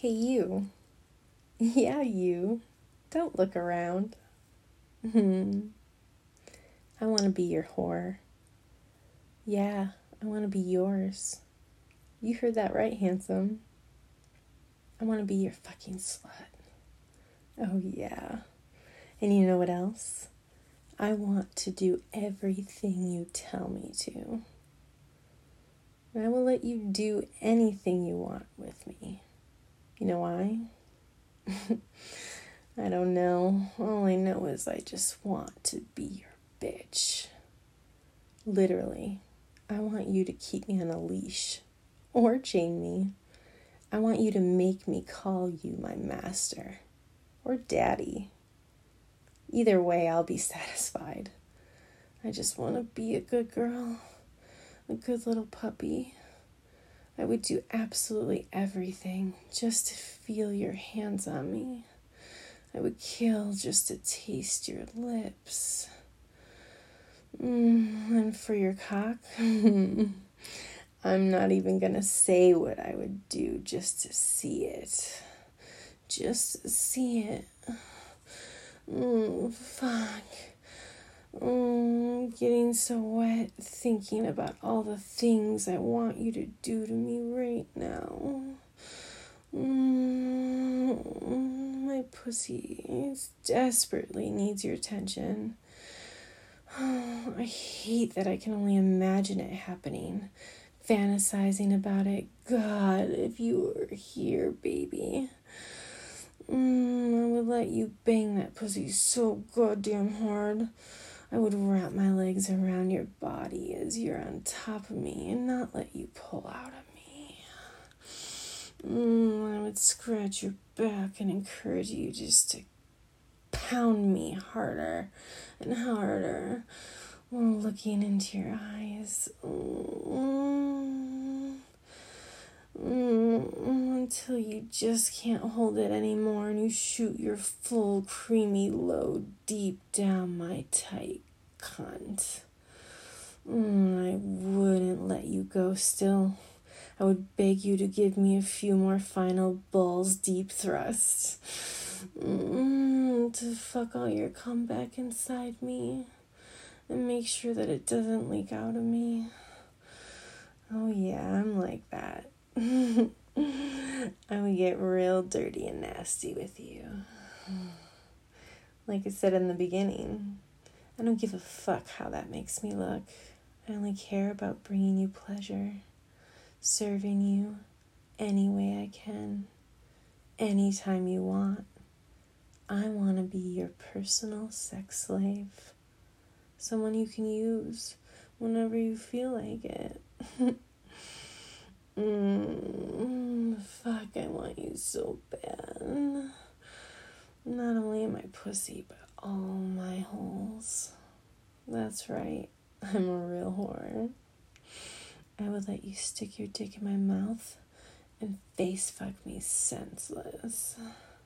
Hey, you. Yeah, you. Don't look around. I want to be your whore. Yeah, I want to be yours. You heard that right, handsome. I want to be your fucking slut. Oh, yeah. And you know what else? I want to do everything you tell me to. And I will let you do anything you want with me. You know why? I don't know. All I know is I just want to be your bitch. Literally. I want you to keep me on a leash. Or chain me. I want you to make me call you my master. Or daddy. Either way, I'll be satisfied. I just want to be a good girl. A good little puppy. I would do absolutely everything just to feel your hands on me. I would kill just to taste your lips. And for your cock, I'm not even gonna say what I would do just to see it. Just to see it. Fuck. Getting so wet thinking about all the things I want you to do to me right now. My pussy desperately needs your attention. I hate that I can only imagine it happening. Fantasizing about it. God, if you were here, baby. I would let you bang that pussy so goddamn hard. I would wrap my legs around your body as you're on top of me and not let you pull out of me. I would scratch your back and encourage you just to pound me harder and harder while looking into your eyes. Until you just can't hold it anymore and you shoot your full creamy load deep down my tight cunt. I wouldn't let you go still. I would beg you to give me a few more final balls deep thrusts. To fuck all your comeback inside me and make sure that it doesn't leak out of me. Oh yeah, I'm like that. I would get real dirty and nasty with you. Like I said in the beginning, I don't give a fuck how that makes me look. I only care about bringing you pleasure, serving you any way I can, anytime you want. I want to be your personal sex slave, someone you can use whenever you feel like it. Fuck, I want you so bad. Not only in my pussy, but all my holes. That's right, I'm a real whore. I would let you stick your dick in my mouth and face fuck me senseless.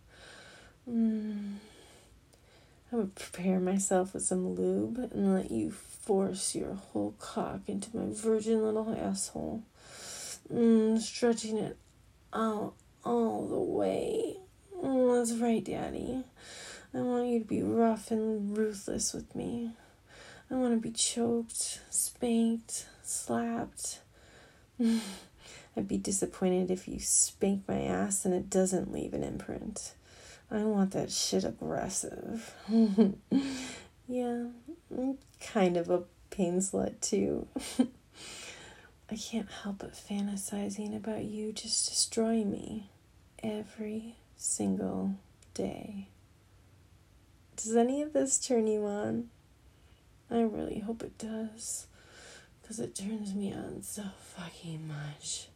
I would prepare myself with some lube and let you force your whole cock into my virgin little asshole. Stretching it out all the way. That's right, Daddy. I want you to be rough and ruthless with me. I want to be choked, spanked, slapped. I'd be disappointed if you spank my ass and it doesn't leave an imprint. I want that shit aggressive. Yeah, I'm kind of a pain slut too. I can't help but fantasizing about you just destroying me every single day. Does any of this turn you on? I really hope it does, because it turns me on so fucking much.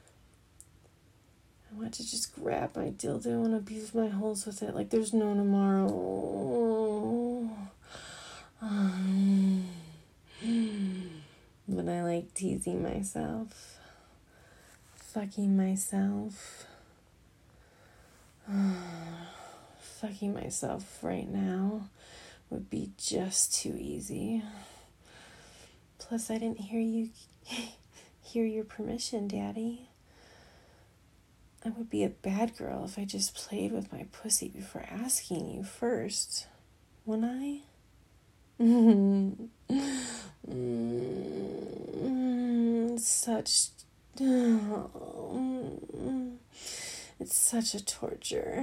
I want to just grab my dildo and abuse my holes with it like there's no tomorrow. But I like teasing myself, fucking myself. Fucking myself right now would be just too easy. Plus, I didn't hear your permission, Daddy. I would be a bad girl if I just played with my pussy before asking you first, wouldn't I? It's such a torture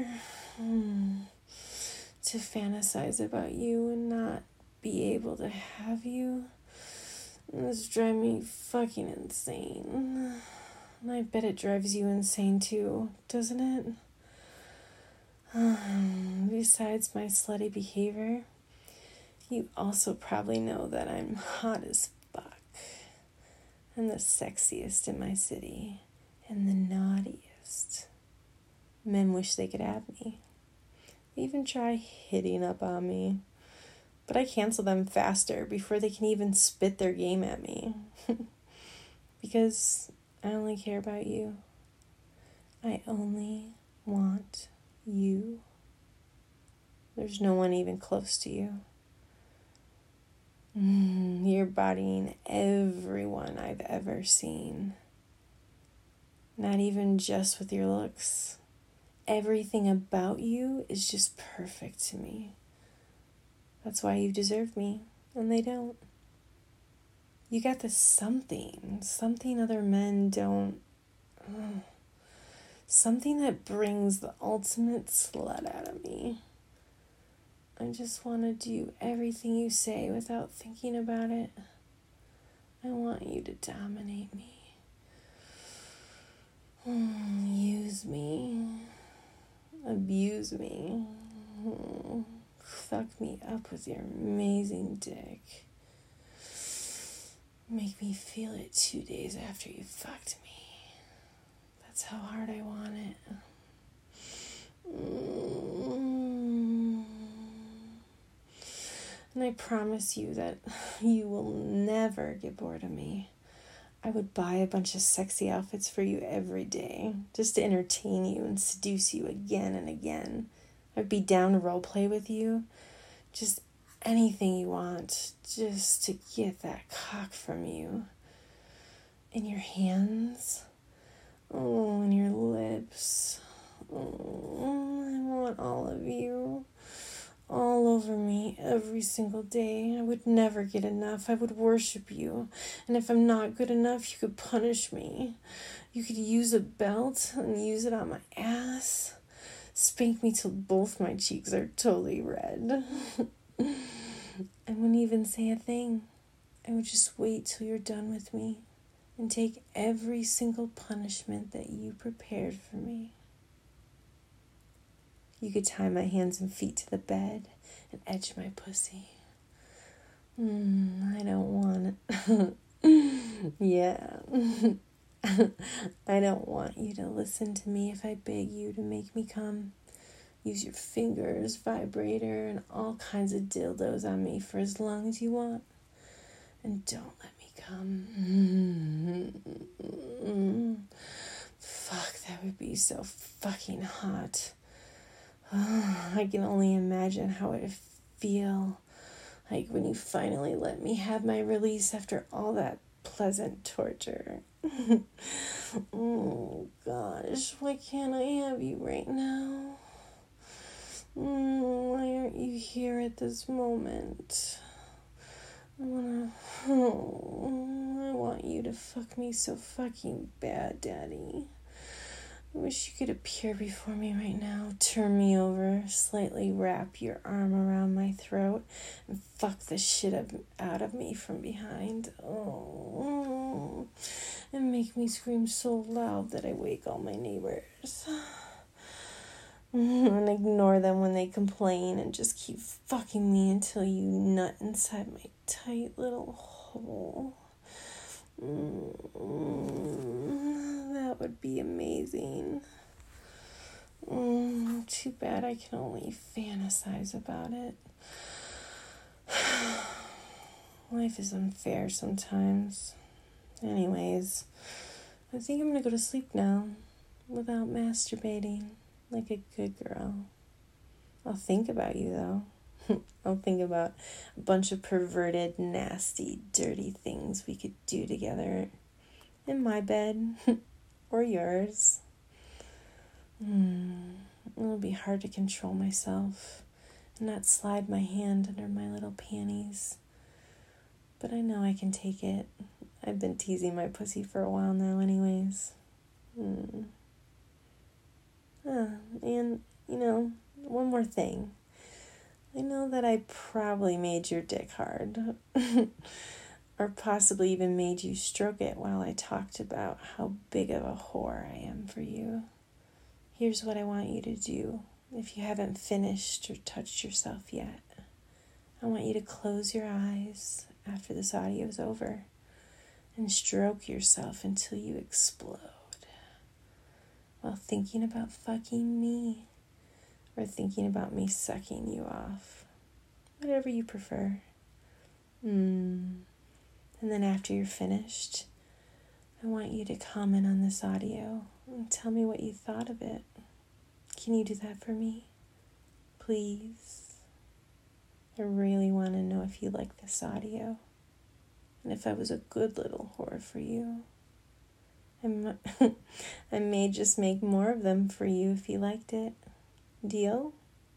to fantasize about you and not be able to have you. This drives me fucking insane. And I bet it drives you insane too, doesn't it? Besides my slutty behavior, you also probably know that I'm hot as fuck. And the sexiest in my city. And the naughtiest. Men wish they could have me. They even try hitting up on me. But I cancel them faster before they can even spit their game at me. Because I only care about you. I only want you. There's no one even close to you. You're bodying everyone I've ever seen. Not even just with your looks. Everything about you is just perfect to me. That's why you deserve me, and they don't. You got this something other men don't. Something that brings the ultimate slut out of me. I just want to do everything you say without thinking about it. I want you to dominate me. Use me. Abuse me. Fuck me up with your amazing dick. Make me feel it 2 days after you fucked me. That's how hard I want it. And I promise you that you will never get bored of me. I would buy a bunch of sexy outfits for you every day, just to entertain you and seduce you again and again. I'd be down to role play with you. Just anything you want, just to get that cock from you. In your hands. Oh, and your lips. Oh, I want all of you. All over me every single day. I would never get enough. I would worship you. And if I'm not good enough, you could punish me. You could use a belt and use it on my ass. Spank me till both my cheeks are totally red. I wouldn't even say a thing. I would just wait till you're done with me and take every single punishment that you prepared for me. You could tie my hands and feet to the bed and edge my pussy. I don't want it. Yeah. I don't want you to listen to me if I beg you to make me come. Use your fingers, vibrator, and all kinds of dildos on me for as long as you want. And don't let me come. Fuck, that would be so fucking hot. I can only imagine how it would feel like when you finally let me have my release after all that pleasant torture. Oh gosh, why can't I have you right now? Why aren't you here at this moment? I want you to fuck me so fucking bad, Daddy. I wish you could appear before me right now, turn me over, slightly wrap your arm around my throat, and fuck the shit out of me from behind. Oh, and make me scream so loud that I wake all my neighbors. And ignore them when they complain and just keep fucking me until you nut inside my tight little hole. That would be amazing. Too bad I can only fantasize about it. Life is unfair sometimes. Anyways, I think I'm gonna go to sleep now without masturbating like a good girl. I'll think about you though. I'll think about a bunch of perverted, nasty, dirty things we could do together in my bed or yours. It'll be hard to control myself and not slide my hand under my little panties. But I know I can take it. I've been teasing my pussy for a while now anyways. And, one more thing. I know that I probably made your dick hard. Or possibly even made you stroke it while I talked about how big of a whore I am for you. Here's what I want you to do if you haven't finished or touched yourself yet. I want you to close your eyes after this audio is over and stroke yourself until you explode while thinking about fucking me or thinking about me sucking you off. Whatever you prefer. And then after you're finished, I want you to comment on this audio and tell me what you thought of it. Can you do that for me? Please. I really want to know if you like this audio and if I was a good little whore for you. I may just make more of them for you if you liked it. Deal?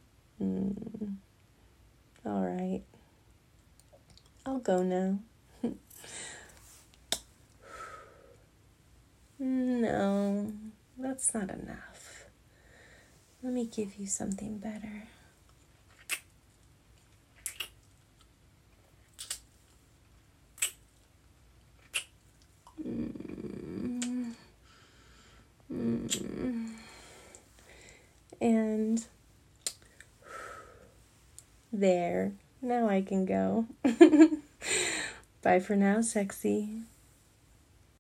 All right. I'll go now. No, that's not enough. Let me give you something better. And there, now I can go. Bye for now, sexy.